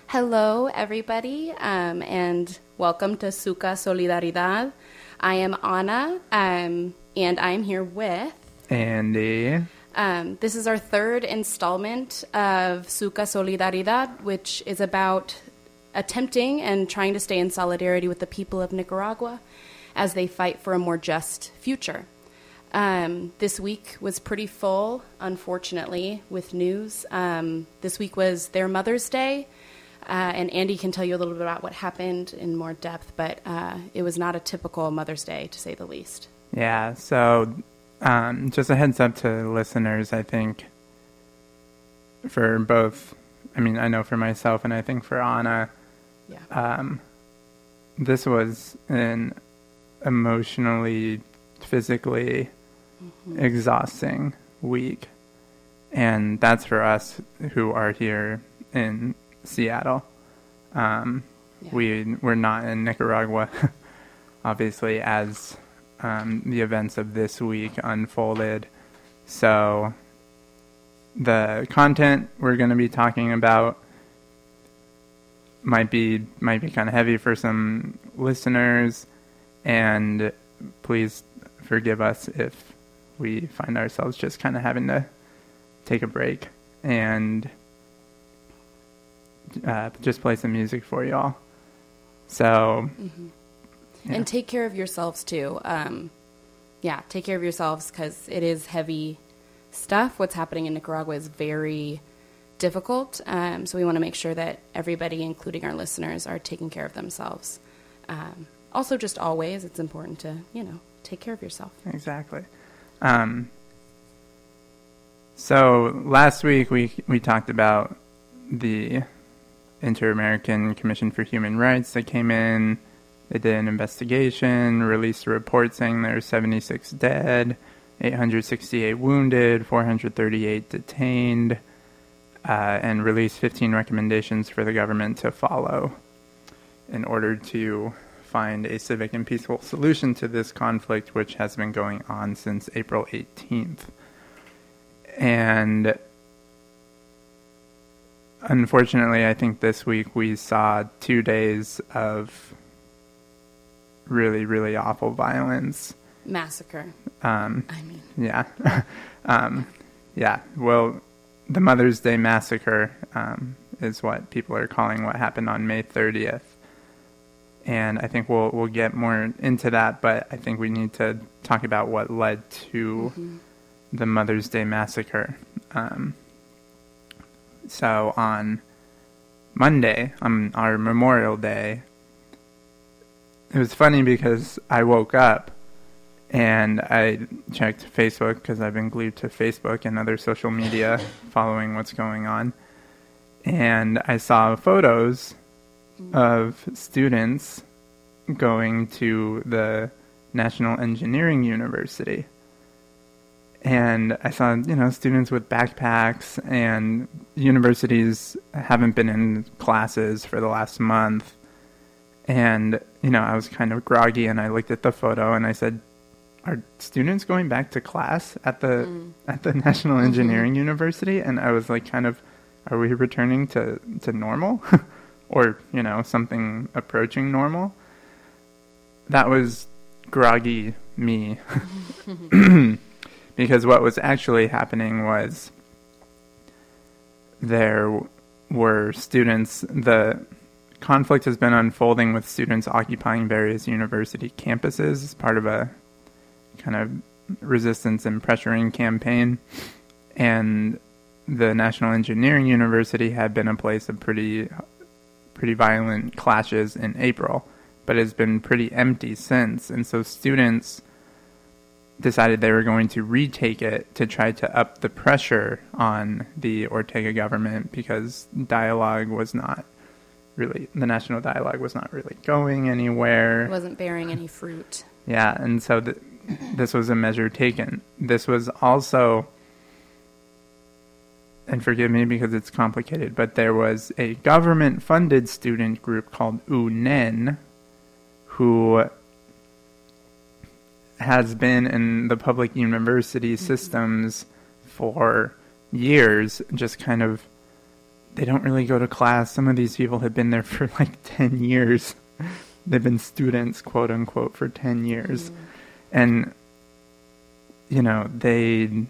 Hello, everybody, and welcome to Suka Solidaridad. I am Anna, and I'm here with Andy. This is our third installment of Suka Solidaridad, which is about attempting and trying to stay in solidarity with the people of Nicaragua as they fight for a more just future. This week was pretty full, unfortunately, with news. This week was their Mother's Day. And Andy can tell you a little bit about what happened in more depth, but it was not a typical Mother's Day, to say the least. Yeah, so just a heads up to listeners, I think, for both, I know for myself and I think for Anna, this was an emotionally, physically exhausting week. And that's for us who are here in Seattle. We're not in Nicaragua, obviously, as the events of this week unfolded. So the content we're going to be talking about might be kind of heavy for some listeners, and please forgive us if we find ourselves just kind of having to take a break and just play some music for y'all. So, yeah. And take care of yourselves too. Take care of yourselves because it is heavy stuff. What's happening in Nicaragua is very difficult. So we want to make sure that everybody, including our listeners, are taking care of themselves. Also, just always, it's important to, take care of yourself. Exactly. So last week we talked about the Inter-American Commission for Human Rights that came in. They did an investigation, released a report saying there are 76 dead, 868 wounded, 438 detained, and released 15 recommendations for the government to follow in order to find a civic and peaceful solution to this conflict, which has been going on since April 18th. And unfortunately, I think this week we saw 2 days of really, really awful violence. Massacre. Yeah. Well, the Mother's Day massacre is what people are calling what happened on May 30th. And I think we'll get more into that, but I think we need to talk about what led to the Mother's Day massacre. So on Monday, on our Memorial Day, it was funny because I woke up and I checked Facebook because I've been glued to Facebook and other social media following what's going on. And I saw photos of students going to the National Engineering University. And I saw, students with backpacks, and universities haven't been in classes for the last month. And, I was kind of groggy, and I looked at the photo and I said, are students going back to class at the National Engineering University? And I was like, are we returning to normal? Or, something approaching normal? That was groggy me. Because what was actually happening was there were students, the conflict has been unfolding with students occupying various university campuses as part of a kind of resistance and pressuring campaign. And the National Engineering University had been a place of pretty violent clashes in April, but has been pretty empty since. And so students decided they were going to retake it to try to up the pressure on the Ortega government because the national dialogue was not really going anywhere. It wasn't bearing any fruit. Yeah, and so this was a measure taken. This was also, and forgive me because it's complicated, but there was a government-funded student group called UNEN who has been in the public university systems for years, just kind of they don't really go to class. Some of these people have been there for like 10 years. They've been students, quote unquote, for 10 years. And, you know, they've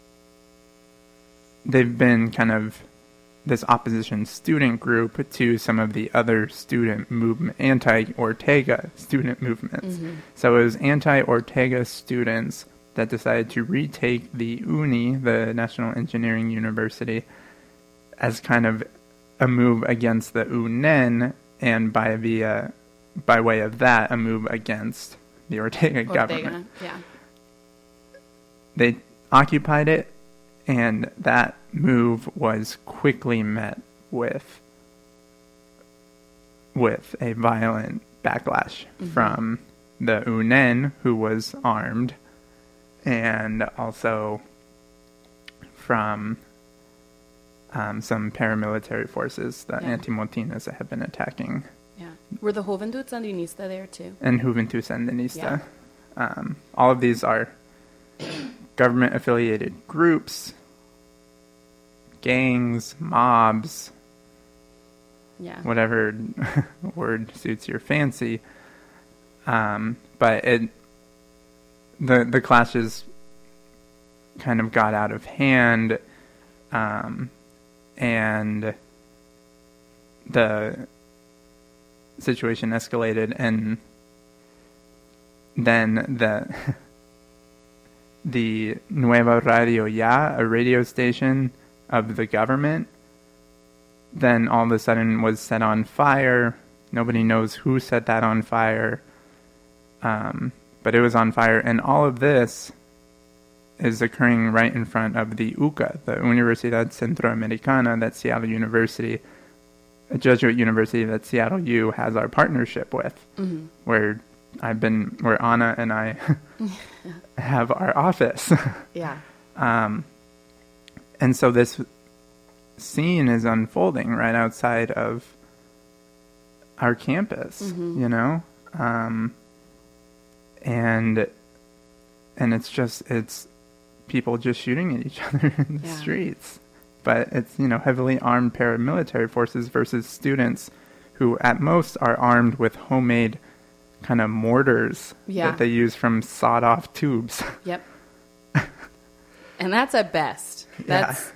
been kind of this opposition student group to some of the other student movement, anti-Ortega student movements. So it was anti-Ortega students that decided to retake the UNI, the National Engineering University, as kind of a move against the UNEN, and by way of that, a move against the Ortega government. Yeah. They occupied it, and that move was quickly met with a violent backlash from the UNEN, who was armed, and also from some paramilitary forces, the anti-Motinas that have been attacking. Yeah. Were the Juventud Sandinista there too? And Juventud Sandinista. All of these are government-affiliated groups, gangs, mobs, whatever word suits your fancy. But the clashes kind of got out of hand, and the situation escalated, and then the Nueva Radio Ya, a radio station of the government, then all of a sudden was set on fire. Nobody knows who set that on fire, but it was on fire, and all of this is occurring right in front of the UCA, the Universidad Centroamericana, that Seattle University, a Jesuit university that Seattle U has our partnership with, where Anna and I have our office. And so this scene is unfolding right outside of our campus, you know? And it's people just shooting at each other in the streets. But it's, you know, heavily armed paramilitary forces versus students who at most are armed with homemade kind of mortars that they use from sawed-off tubes. Yep. And that's at best. That's,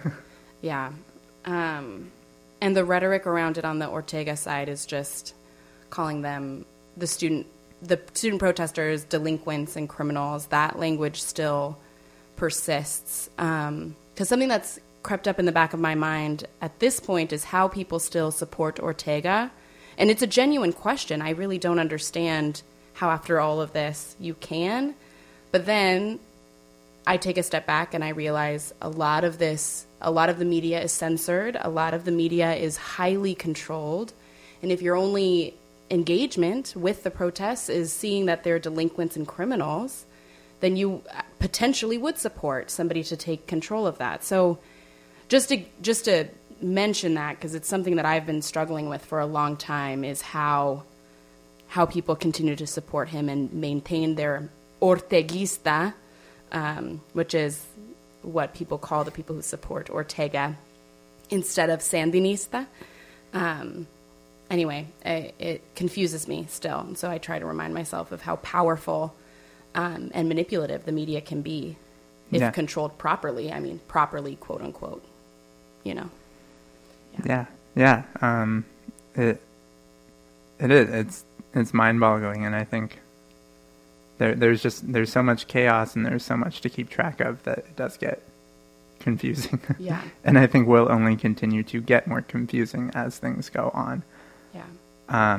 and the rhetoric around it on the Ortega side is just calling them the student protesters delinquents and criminals. That language still persists. Because something that's crept up in the back of my mind at this point is how people still support Ortega. And it's a genuine question. I really don't understand how after all of this you can. But then I take a step back and I realize a lot of the media is censored. A lot of the media is highly controlled. And if your only engagement with the protests is seeing that they're delinquents and criminals, then you potentially would support somebody to take control of that. So just to mention that, because it's something that I've been struggling with for a long time, is how people continue to support him and maintain their Orteguista, which is what people call the people who support Ortega, instead of Sandinista. Anyway, it confuses me still, and so I try to remind myself of how powerful and manipulative the media can be if controlled properly. I mean, properly, quote unquote. You know. Yeah. It is. It's mind-boggling, and I think there's so much chaos and there's so much to keep track of that it does get confusing. Yeah. And I think will only continue to get more confusing as things go on. Yeah.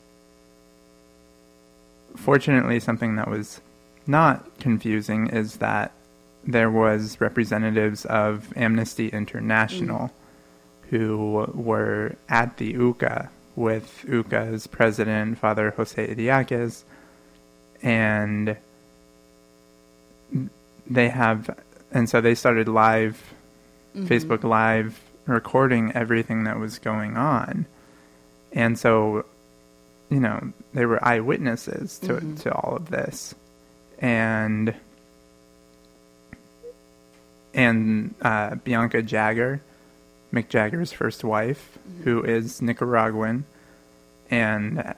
Fortunately, something that was not confusing is that there was representatives of Amnesty International who were at the UCA with UCA's president, Father Jose Idiaquez, and so they started Facebook Live, recording everything that was going on. And so, you know, they were eyewitnesses to all of this. And Bianca Jagger, Mick Jagger's first wife, who is Nicaraguan and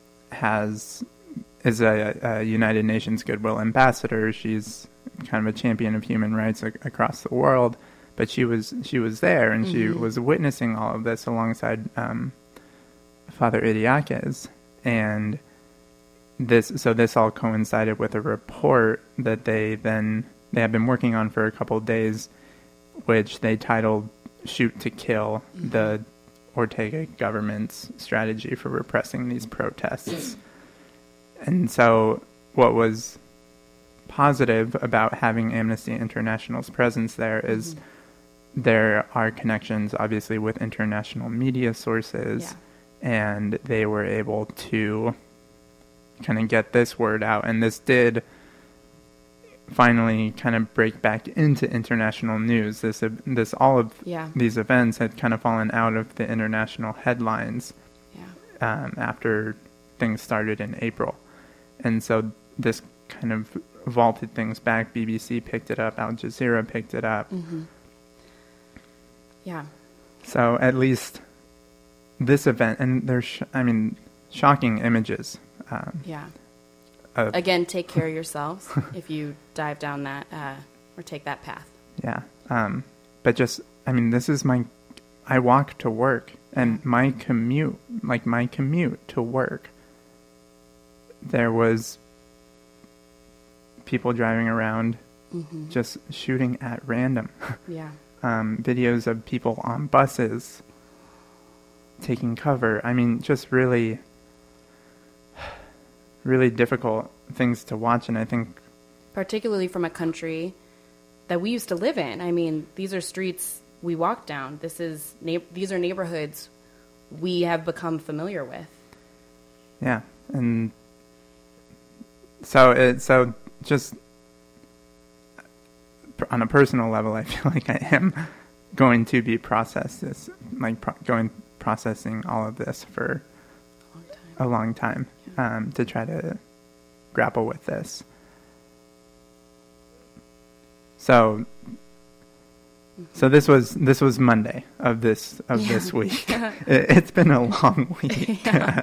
is a United Nations Goodwill Ambassador. She's kind of a champion of human rights across the world, but she was there, and she was witnessing all of this alongside Father Idiáquez, and this all coincided with a report that they had been working on for a couple of days, which they titled "Shoot to Kill," the Ortega government's strategy for repressing these protests. And so what was positive about having Amnesty International's presence there is there are connections, obviously, with international media sources, and they were able to kind of get this word out. And this did finally kind of break back into international news. All of these events had kind of fallen out of the international headlines after things started in April. And so this kind of vaulted things back. BBC picked it up. Al Jazeera picked it up. Yeah. So at least this event, and there's, shocking images. Again, take care of yourselves if you dive down that or take that path. Yeah. But just, this is I walk to work, and my commute to work, there was people driving around just shooting at random. Videos of people on buses taking cover. Just really, really difficult things to watch. And I think particularly from a country that we used to live in. These are streets we walk down. These are neighborhoods we have become familiar with. Yeah. And so just on a personal level, I feel like I am going to be processing all of this for a long time to try to grapple with this. So this was Monday of this week. It's been a long week.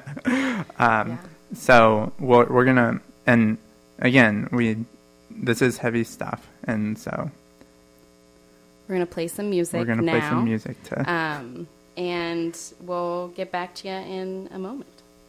So we're gonna, and again, this is heavy stuff, and so we're gonna play some music. We're gonna play some music and we'll get back to you in a moment.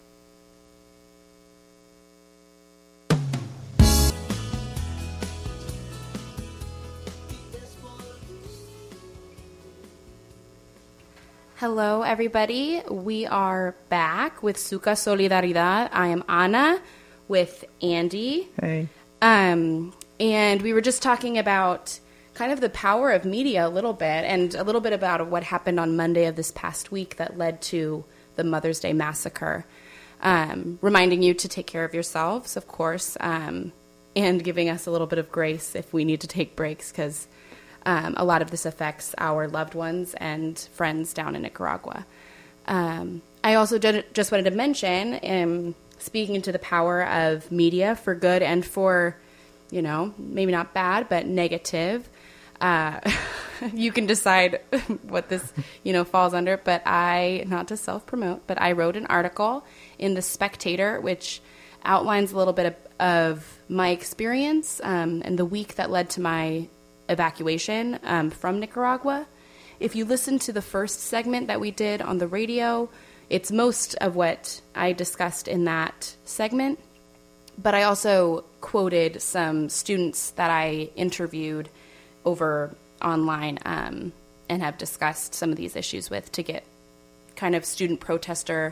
Hello, everybody. We are back with Suka Solidaridad. I am Ana with Andy. Hey. And we were just talking about kind of the power of media a little bit, and a little bit about what happened on Monday of this past week that led to the Mother's Day massacre. Reminding you to take care of yourselves, of course, and giving us a little bit of grace if we need to take breaks, because a lot of this affects our loved ones and friends down in Nicaragua. I also just wanted to mention, speaking to the power of media for good and for, maybe not bad, but negative. You can decide what this, falls under, but not to self-promote, but I wrote an article in The Spectator, which outlines a little bit of my experience and the week that led to my evacuation from Nicaragua. If you listen to the first segment that we did on the radio, it's most of what I discussed in that segment, but I also quoted some students that I interviewed over online and have discussed some of these issues with, to get kind of student protester,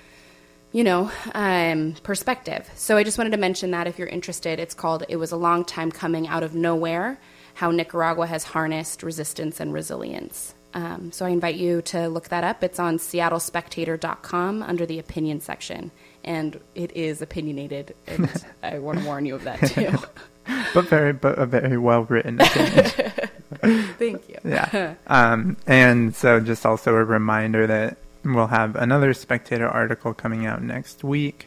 perspective. So I just wanted to mention that if you're interested. It's called "It Was a Long Time Coming Out of Nowhere: How Nicaragua Has Harnessed Resistance and Resilience." So I invite you to look that up. It's on seattlespectator.com under the opinion section. And it is opinionated, and I want to warn you of that too. but a very well written opinion. Thank you. Yeah. And so just also a reminder that we'll have another Spectator article coming out next week,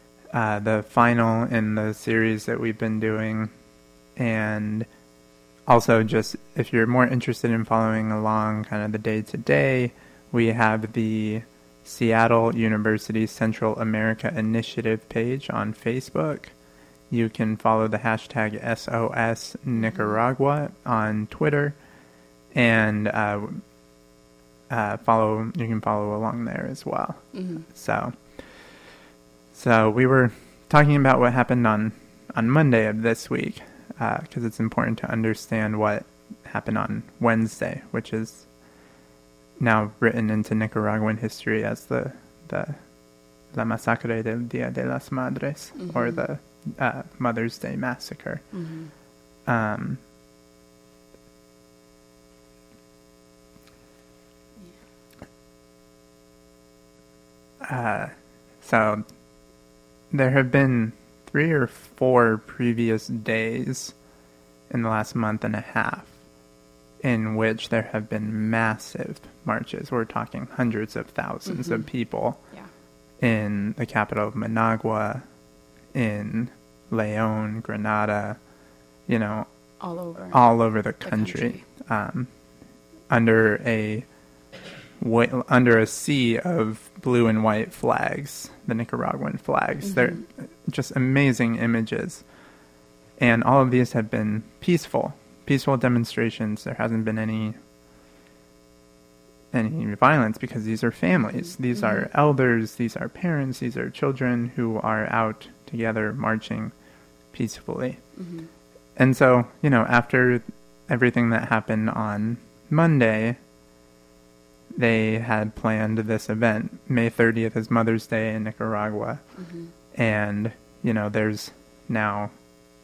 the final in the series that we've been doing, and Also, just if you're more interested in following along kind of the day-to-day, we have the Seattle University Central America Initiative page on Facebook. You can follow the hashtag SOS Nicaragua on Twitter, and you can follow along there as well. Mm-hmm. So we were talking about what happened on Monday of this week, because it's important to understand what happened on Wednesday, which is now written into Nicaraguan history as the La Masacre del Día de las Madres, mm-hmm. or the Mother's Day Massacre. Mm-hmm. So there have been 3 or 4 previous days in the last month and a half in which there have been massive marches. We're talking hundreds of thousands mm-hmm. of people Yeah. in the capital of Managua, in León, Granada, All over the country. Under a sea of blue and white flags, the Nicaraguan flags. Mm-hmm. They're just amazing images. And all of these have been peaceful demonstrations. There hasn't been any violence, because these are families. These mm-hmm. are elders, these are parents, these are children who are out together marching peacefully. Mm-hmm. And so, after everything that happened on Monday, they had planned this event. May 30th is Mother's Day in Nicaragua. Mm-hmm. And, there's now,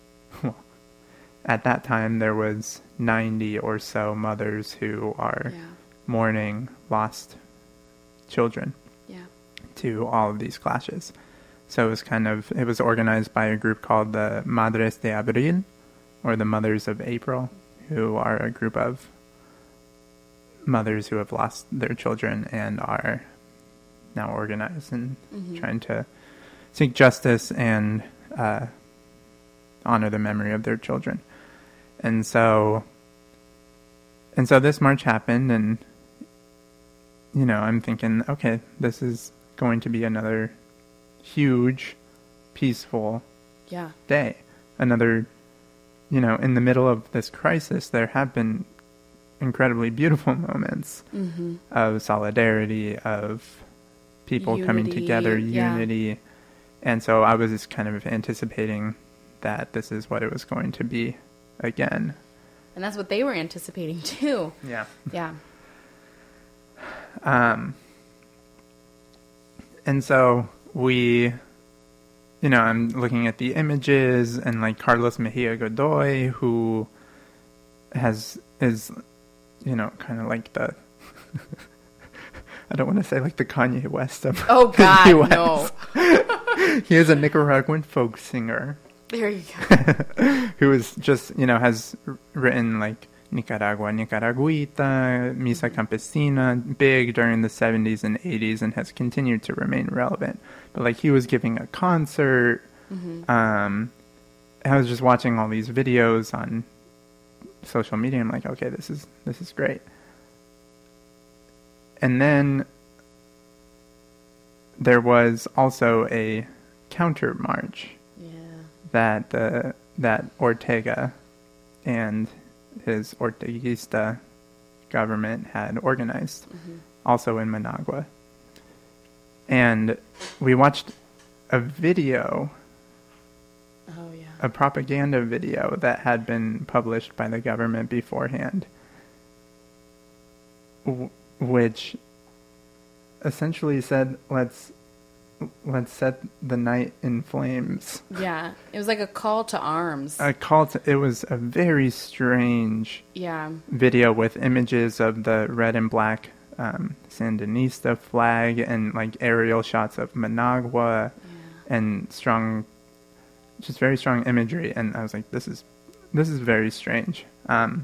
at that time, there was 90 or so mothers who are mourning lost children to all of these clashes. So it was organized by a group called the Madres de Abril, or the Mothers of April, who are a group of mothers who have lost their children and are now organized and mm-hmm. trying to seek justice and honor the memory of their children. And so this march happened, and I'm thinking, okay, this is going to be another huge, peaceful day. Another, in the middle of this crisis, there have been incredibly beautiful moments mm-hmm. of solidarity, of people coming together, unity. And so I was just kind of anticipating that this is what it was going to be again. And that's what they were anticipating too. Yeah. Yeah. And so I'm looking at the images, and like Carlos Mejia Godoy, who is kind of like the, I don't want to say like the Kanye West of oh God, the US. No. He is a Nicaraguan folk singer. There you go. Who is just, has written like Nicaragua, Nicaraguita, Misa Campesina, big during the 70s and 80s, and has continued to remain relevant. But like he was giving a concert. Mm-hmm. I was just watching all these videos on social media. I'm like, okay, this is great. And then there was also a counter march that Ortega and his Orteguista government had organized, mm-hmm. also in Managua. And we watched a video, a propaganda video that had been published by the government beforehand, which essentially said, let's set the night in flames. Yeah, it was like a call to arms. It was a very strange video with images of the red and black Sandinista flag and like aerial shots of Managua and just very strong imagery. And I was like, this is very strange. And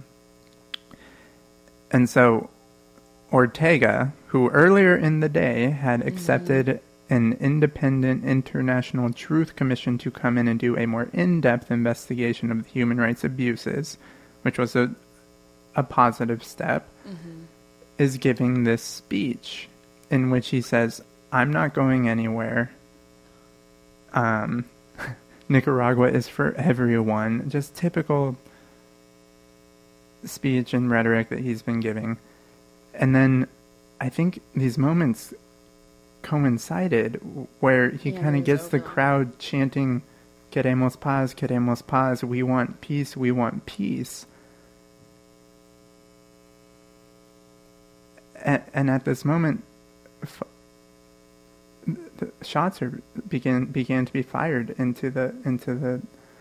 so Ortega, who earlier in the day had accepted an independent international truth commission to come in and do a more in-depth investigation of the human rights abuses, which was a positive step, is giving this speech in which he says, I'm not going anywhere. Nicaragua is for everyone. Just typical speech and rhetoric that he's been giving. And then I think these moments coincided where he kind of gets the crowd chanting, queremos paz, we want peace, we want peace. And at this moment, the shots began to be fired into the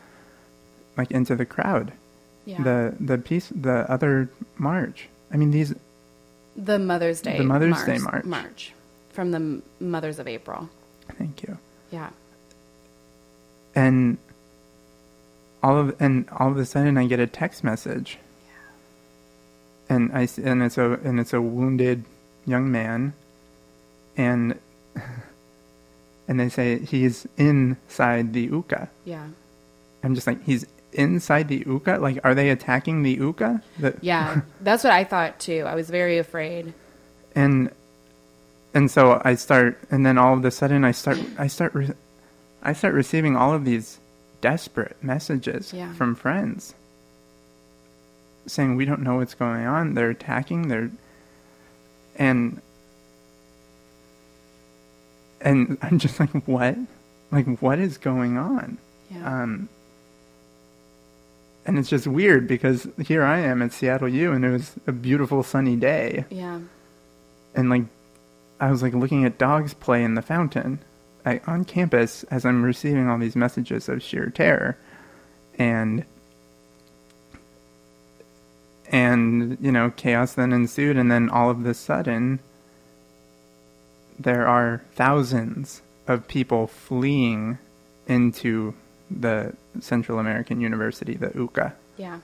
crowd. Yeah. The other march. I mean, the Mother's Day march from the Mothers of April. Thank you. Yeah. And all of a sudden I get a text message. Yeah. And it's a wounded young man, and they say he's inside the UCA. Yeah. I'm just like, he's inside the UCA? Like, are they attacking the UCA? Yeah, that's what I thought too. I was very afraid. And so and then all of a sudden I start receiving all of these desperate messages from friends saying, we don't know what's going on. They're attacking. And I'm just like, what? Like, what is going on? Yeah. And it's just weird because here I am at Seattle U, and it was a beautiful sunny day. Yeah. And like, I was like looking at dogs play in the fountain on campus as I'm receiving all these messages of sheer terror. And chaos then ensued, and then all of a sudden there are thousands of people fleeing into the Central American University, the UCA. Yeah.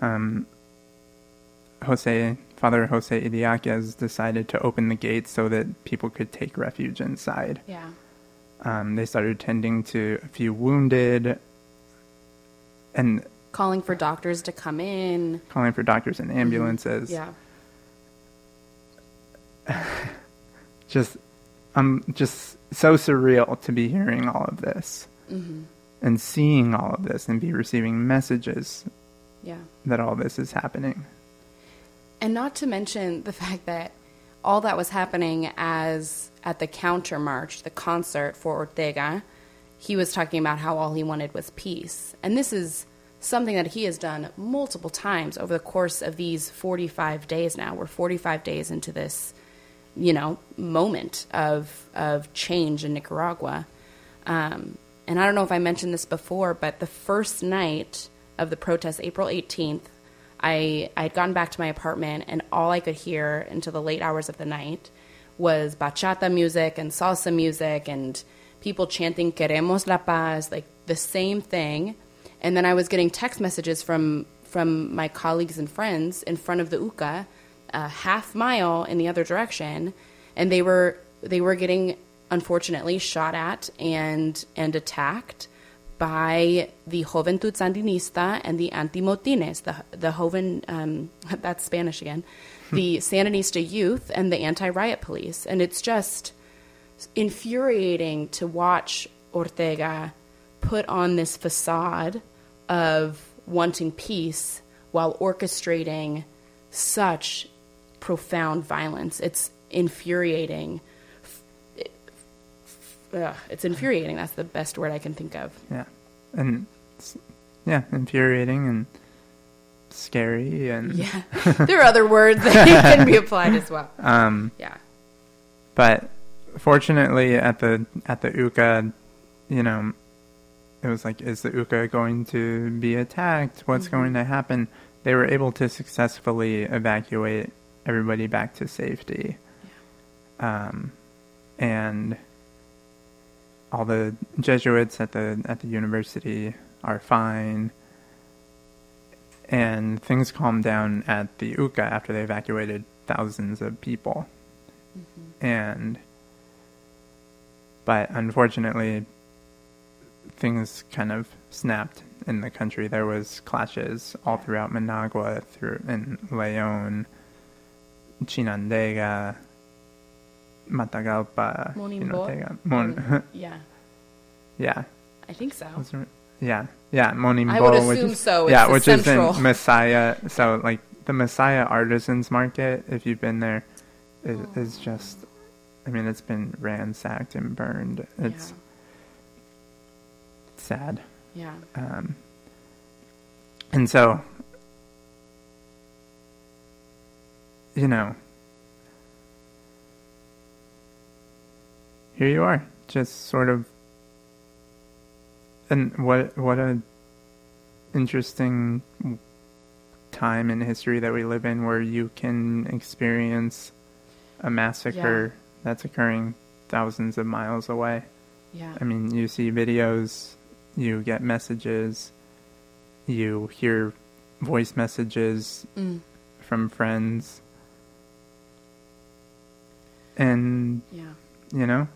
Father Jose Idiaquez decided to open the gates so that people could take refuge inside. Yeah. They started tending to a few wounded and calling for doctors to come in. Calling for doctors and ambulances. Yeah. Just so surreal to be hearing all of this. And seeing all of this and be receiving messages that all this is happening. And not to mention the fact that all that was happening as at the counter march, the concert for Ortega, he was talking about how all he wanted was peace. And this is something that he has done multiple times over the course of these 45 days now. We're 45 days into this, moment of change in Nicaragua. And I don't know if I mentioned this before, but the first night of the protest, April 18th, I'd gotten back to my apartment, and all I could hear until the late hours of the night was bachata music and salsa music and people chanting "Queremos la paz," like the same thing. And then I was getting text messages from my colleagues and friends in front of the UCA, a half mile in the other direction, and they were getting, unfortunately, shot at and attacked by the Juventud Sandinista and the Antimotines, the Joven, that's Spanish again, the Sandinista youth and the anti-riot police. And it's just infuriating to watch Ortega put on this facade of wanting peace while orchestrating such profound violence. It's infuriating. It's infuriating. That's the best word I can think of. Yeah. And infuriating and scary and yeah. There are other words that can be applied as well. Yeah. But fortunately at the UCA, it was like, is the UCA going to be attacked? What's going to happen? They were able to successfully evacuate everybody back to safety. Yeah. And all the Jesuits at the university are fine, and things calmed down at the UCA after they evacuated thousands of people. But unfortunately, things kind of snapped in the country. There was clashes all throughout Managua, in Leon, Chinandega, Matagalpa, Monimbo. Yeah. Yeah. I think so. Yeah. Monimbo. I would assume so. It's yeah, the which central. is in Masaya. So, like, the Masaya Artisans Market, if you've been there, is just, I mean, it's been ransacked and burned. It's sad. Yeah. And so, you know, here you are, just sort of, and what a interesting time in history that we live in, where you can experience a massacre that's occurring thousands of miles away. Yeah. I mean, you see videos, you get messages, you hear voice messages from friends, and you know,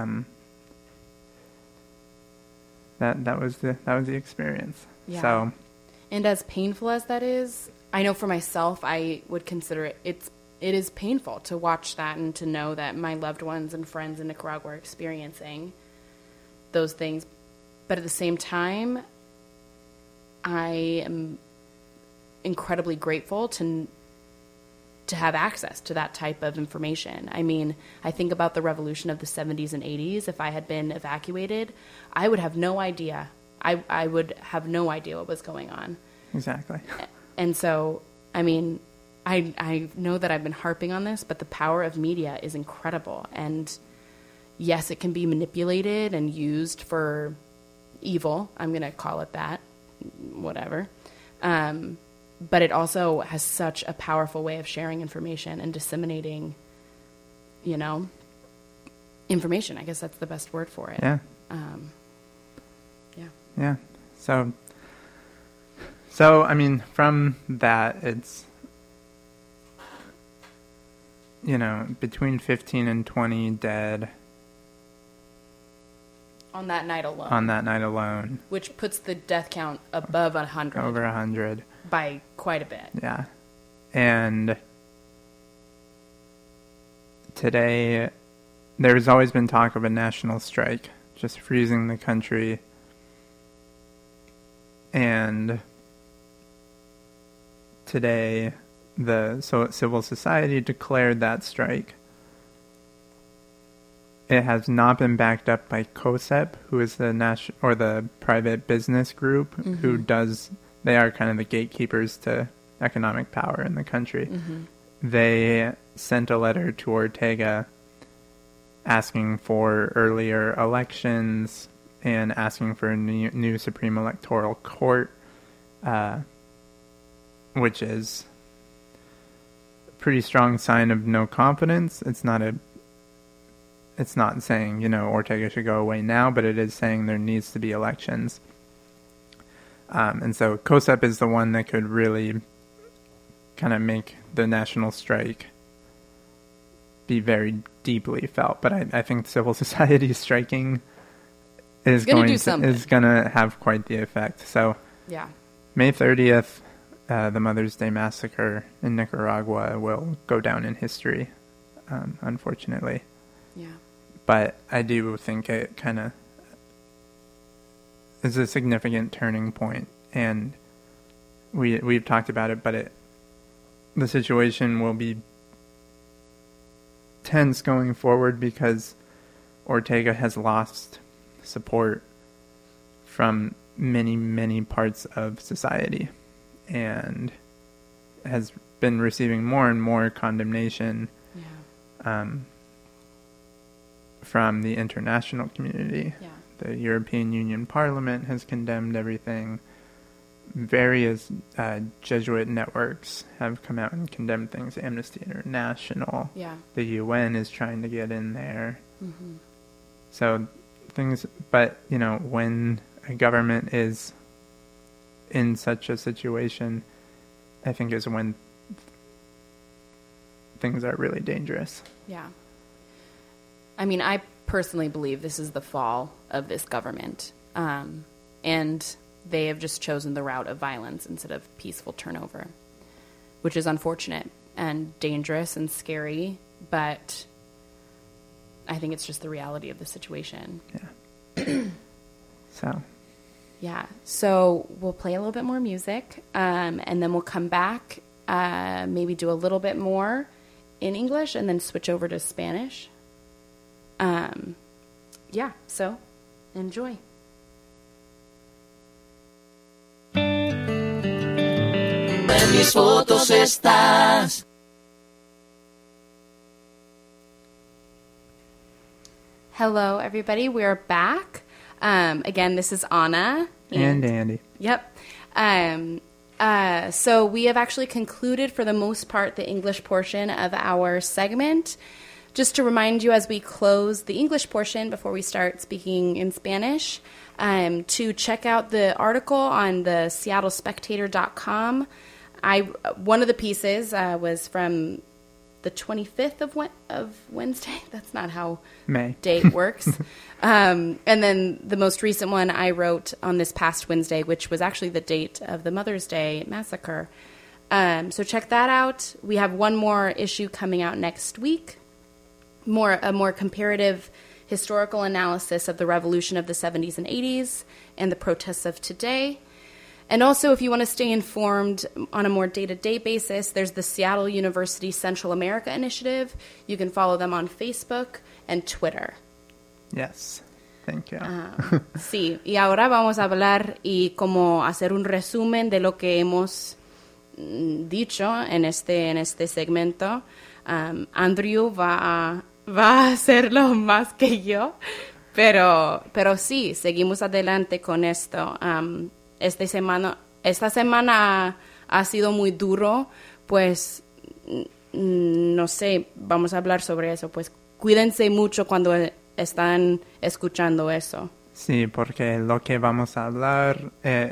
that was the experience. Yeah. So, and as painful as that is, I know for myself, I would consider it is painful to watch that and to know that my loved ones and friends in Nicaragua are experiencing those things. But at the same time, I am incredibly grateful to have access to that type of information. I mean, I think about the revolution of the 70s and 80s. If I had been evacuated, I would have no idea. I would have no idea what was going on. Exactly. And so, I mean, I know that I've been harping on this, but the power of media is incredible. And yes, it can be manipulated and used for evil. I'm going to call it that, whatever. But it also has such a powerful way of sharing information and disseminating, you know, information. I guess that's the best word for it. Yeah. Yeah. So, I mean, from that, it's, you know, between 15 and 20 dead. On that night alone. Which puts the death count above 100. Over 100. By quite a bit. Yeah. And today, there's always been talk of a national strike, just freezing the country. And today, the civil society declared that strike. It has not been backed up by COSEP, who is the private business group, who they are kind of the gatekeepers to economic power in the country. They sent a letter to Ortega asking for earlier elections and asking for a new Supreme Electoral Court, which is a pretty strong sign of no confidence. It's not saying, you know, Ortega should go away now, but it is saying there needs to be elections. And so COSEP is the one that could really kind of make the national strike be very deeply felt. But I think civil society striking is going to have quite the effect. So yeah, May 30th, the Mother's Day massacre in Nicaragua will go down in history, unfortunately. Yeah. But I do think it kind of is a significant turning point, and we've talked about it, but the situation will be tense going forward because Ortega has lost support from many, many parts of society and has been receiving more and more condemnation from the international community. Yeah. The European Union Parliament has condemned everything. Various Jesuit networks have come out and condemned things. Amnesty International. Yeah. The UN is trying to get in there. So things, but, you know, when a government is in such a situation, I think is when things are really dangerous. Yeah. I mean, I personally believe this is the fall of this government. And they have just chosen the route of violence instead of peaceful turnover, which is unfortunate and dangerous and scary, but I think it's just the reality of the situation. Yeah. So we'll play a little bit more music, and then we'll come back, maybe do a little bit more in English, and then switch over to Spanish. So enjoy. En mis fotos estás. Hello, everybody. We're back. Again, this is Anna. And Andy. Yep. So we have actually concluded, for the most part, the English portion of our segment. Just to remind you, as we close the English portion before we start speaking in Spanish, to check out the article on the SeattleSpectator.com. One of the pieces was from the 25th of Wednesday. That's not how May. date works. And then the most recent one I wrote on this past Wednesday, which was actually the date of the Mother's Day massacre. So check that out. We have one more issue coming out next week. A more comparative historical analysis of the revolution of the 70s and 80s and the protests of today. And also, if you want to stay informed on a more day-to-day basis, there's the Seattle University Central America Initiative. You can follow them on Facebook and Twitter. Yes. Thank you. Sí, y ahora vamos a hablar y como hacer un resumen de lo que hemos dicho en este segmento. Andrew va a hacerlo más que yo, pero sí, seguimos adelante con esto. Esta semana ha sido muy duro, pues no sé, vamos a hablar sobre eso, pues cuídense mucho cuando están escuchando eso. Sí, porque lo que vamos a hablar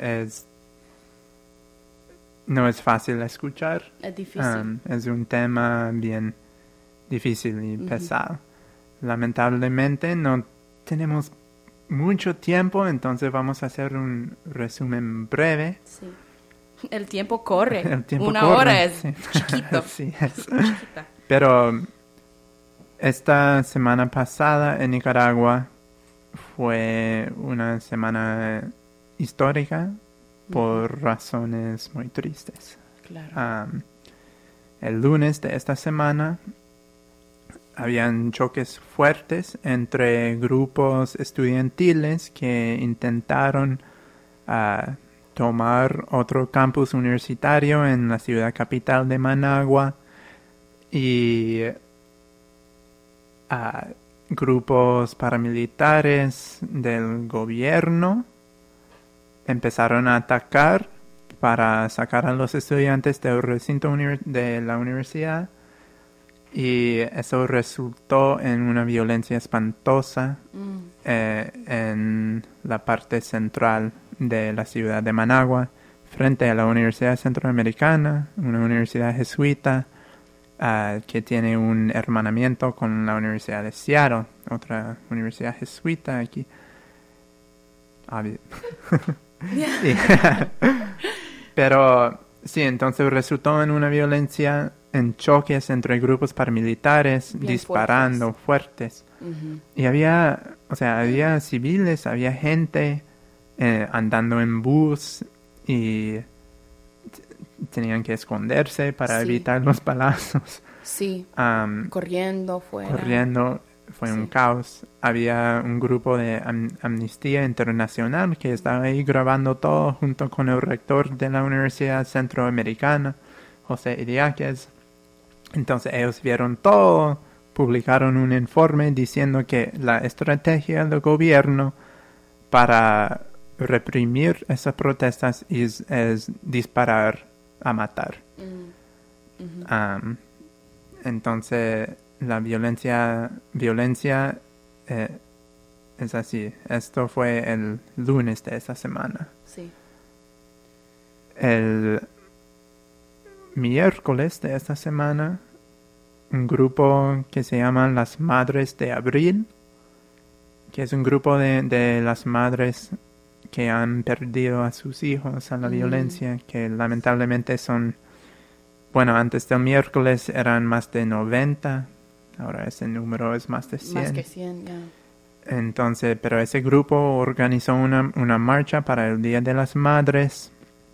no es fácil escuchar. Es difícil. Es un tema bien difícil y pesado. Lamentablemente no tenemos mucho tiempo, entonces vamos a hacer un resumen breve. Sí. El tiempo corre. Una hora es chiquito. Sí, es. Pero esta semana pasada en Nicaragua fue una semana histórica por razones muy tristes. Claro. El lunes de esta semana habían choques fuertes entre grupos estudiantiles que intentaron tomar otro campus universitario en la ciudad capital de Managua y grupos paramilitares del gobierno empezaron a atacar para sacar a los estudiantes del recinto de la universidad. Y eso resultó en una violencia espantosa en la parte central de la ciudad de Managua, frente a la Universidad Centroamericana, una universidad jesuita que tiene un hermanamiento con la Universidad de Seattle, otra universidad jesuita aquí. Pero sí, entonces resultó en una violencia, en choques entre grupos paramilitares bien disparando fuertes. Y había civiles, había gente andando en bus y tenían que esconderse para evitar los balazos. Sí, corriendo fuera. Fue un caos. Había un grupo de Amnistía Internacional que estaba ahí grabando todo junto con el rector de la Universidad Centroamericana, José Idiáquez. Entonces ellos vieron todo, publicaron un informe diciendo que la estrategia del gobierno para reprimir esas protestas es disparar a matar. Entonces la violencia es así. Esto fue el lunes de esta semana. Sí. El miércoles de esta semana, un grupo que se llama Las Madres de Abril, que es un grupo de las madres que han perdido a sus hijos a la violencia, que lamentablemente son, bueno, antes del miércoles eran más de 90, ahora ese número es más de 100. Más que 100, ya. Entonces, pero ese grupo organizó una marcha para el Día de las Madres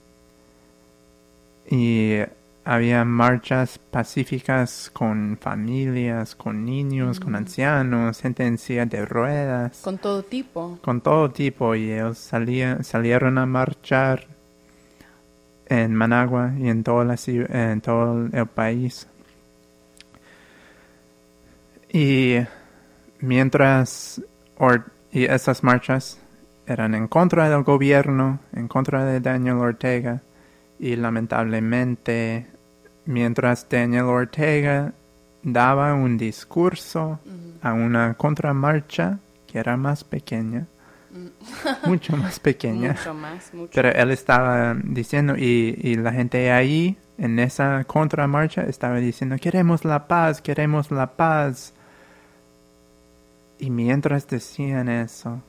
y había marchas pacíficas con familias, con niños, con ancianos, gente en silla de ruedas. Con todo tipo. Con todo tipo, y ellos salieron a marchar en Managua y en en todo el país. Y mientras y esas marchas eran en contra del gobierno, en contra de Daniel Ortega, y lamentablemente mientras Daniel Ortega daba un discurso a una contramarcha que era más pequeña, mucho más pequeña, Mucho. pero él estaba diciendo, y la gente ahí en esa contramarcha estaba diciendo, queremos la paz, queremos la paz. Y mientras decían eso,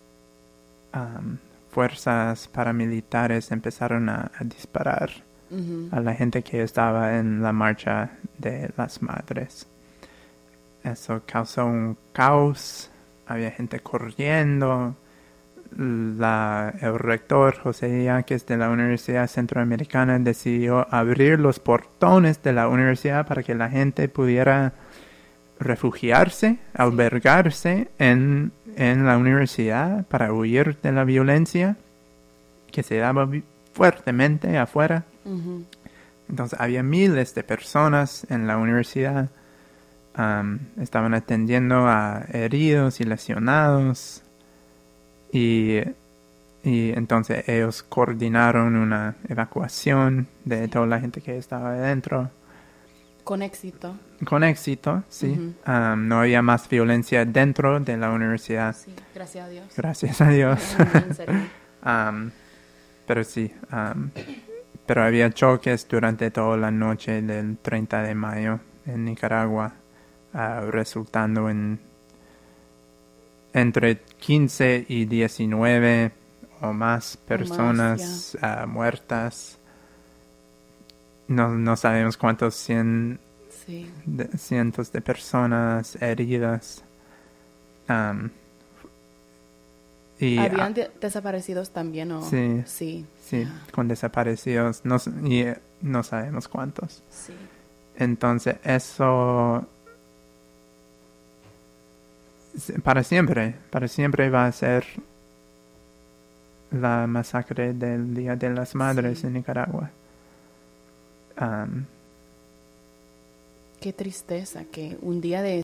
fuerzas paramilitares empezaron a disparar a la gente que estaba en la marcha de las madres. Eso causó un caos, había gente corriendo. El rector José Yaques de la Universidad Centroamericana decidió abrir los portones de la universidad para que la gente pudiera refugiarse, albergarse en la universidad para huir de la violencia que se daba fuertemente afuera. Entonces había miles de personas en la universidad, estaban atendiendo a heridos y lesionados, y entonces ellos coordinaron una evacuación de toda la gente que estaba adentro. Con éxito. Con éxito, sí. No había más violencia dentro de la universidad. Sí, gracias a Dios. Gracias a Dios. En serio. Pero sí, pero había choques durante toda la noche del 30 de mayo en Nicaragua, resultando en entre 15 y 19 o más personas muertas. No sabemos cuántos, cientos de personas heridas. ¿Habían desaparecidos también? ¿O? Sí, con desaparecidos. Y no sabemos cuántos. Sí. Entonces, eso para siempre va a ser la masacre del Día de las Madres en Nicaragua. Qué tristeza que un día de